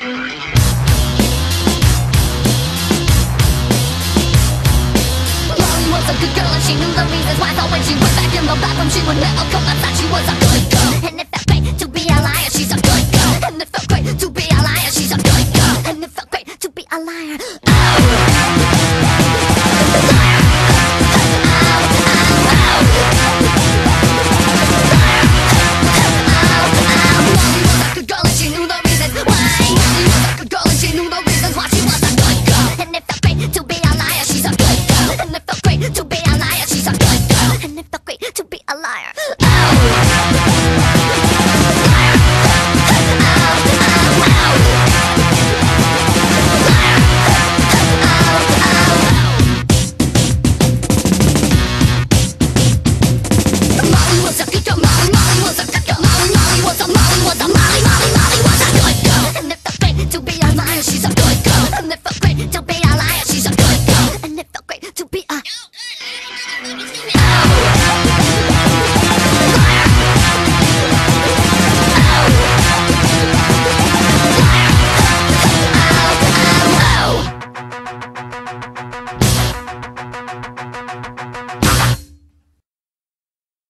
was a good girl and she knew the reasons why. So when she went back in the bathroom, she would never come. I thought she was a good girl, and it felt great to be a liar. She's a good girl, and it felt great